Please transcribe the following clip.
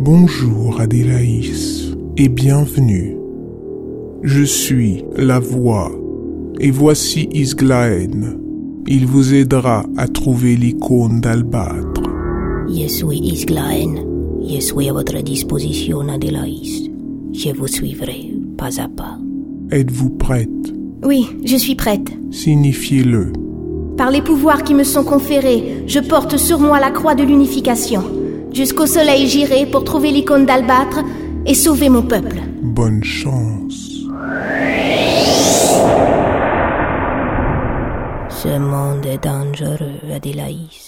Bonjour Adélaïs et bienvenue. Je suis la voix et voici Isglaen. Il vous aidera à trouver l'icône d'Albâtre. Je suis Isglaen. Je suis à votre disposition, Adélaïs. Je vous suivrai pas à pas. Êtes-vous prête? Oui, je suis prête. Signifiez-le. Par les pouvoirs qui me sont conférés, je porte sur moi la croix de l'unification. Jusqu'au soleil j'irai pour trouver l'icône d'Albâtre et sauver mon peuple. Bonne chance. Ce monde est dangereux, Adélaïs.